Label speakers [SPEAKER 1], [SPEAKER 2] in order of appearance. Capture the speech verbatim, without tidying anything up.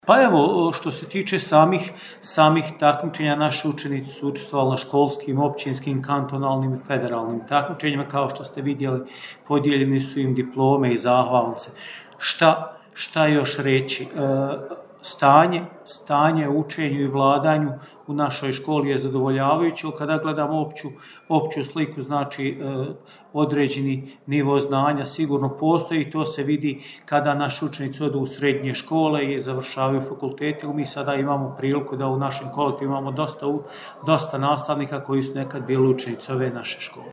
[SPEAKER 1] Pa evo, što se tiče samih, samih takmičenja, naši učenici su učestvovali na školskim, općinskim, kantonalnim i federalnim takmičenjima. Kao što ste vidjeli, podijeljeni su im diplome i zahvalnice. Šta, šta još reći? E, stanje, stanje u učenju i vladanju u našoj školi je zadovoljavajuće. Kada gledamo opću, opću sliku, znači e, određeni nivo znanja sigurno postoji i to se vidi kada naši učenici odu u srednje škole i završavaju fakultete. Mi sada imamo priliku da u našem kolektivu imamo dosta, dosta nastavnika koji su nekad bili učenici ove naše škole.